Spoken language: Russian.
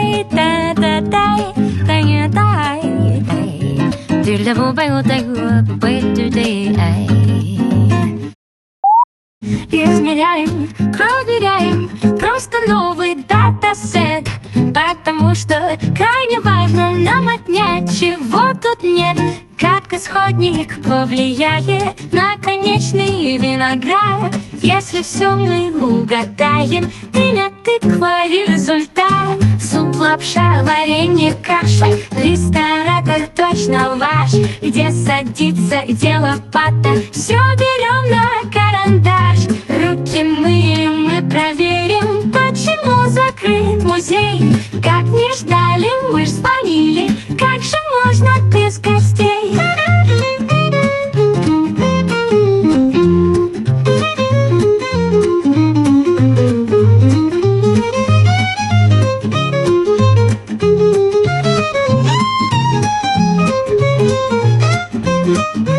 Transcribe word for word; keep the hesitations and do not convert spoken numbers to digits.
Для любого такого бытия измеряем, проверяем, просто новый датасет. Потому что крайне важно нам отнять, чего тут нет. Как исходник повлияет на конечный виноград. Если все мы угадаем, имя, тыква и результат. Суп, лапша, варенье, каша, ресторатор точно ваш. Где садится, где лопата, все берем на карандаш. Руки мыем, мы проверим, почему закрыт музей. Как не ждали, мы ж звонили, как же можно без гостей? Thank you.